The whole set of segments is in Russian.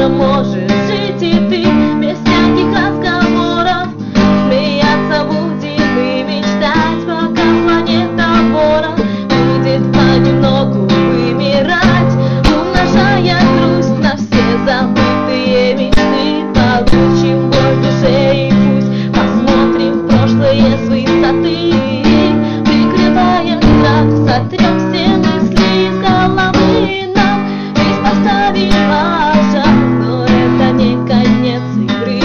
котором можешь жить и ты, без всяких разговоров, смеяться будем и мечтать, пока планета ворон будет понемногу вымирать, умножая грусть на все забытые мечты. Получим боль в душе и пусть посмотрим в прошлое с высоты, прикрывая страх, сотрем все мысли из головы. Нам жизнь поставила шаг, но это не конец игры.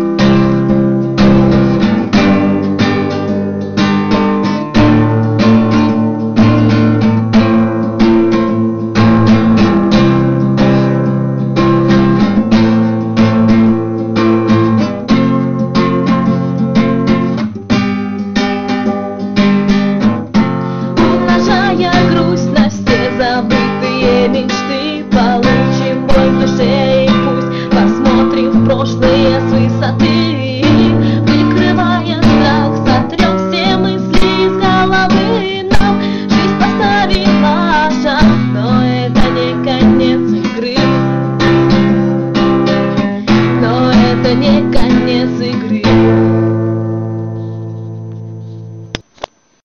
Забытые мечты, получим боль в душе и пусть посмотрим в прошлое с высоты, прикрывая страх, сотрем все мысли из головы. Нам жизнь поставила шаг, но это не конец игры, но это не конец.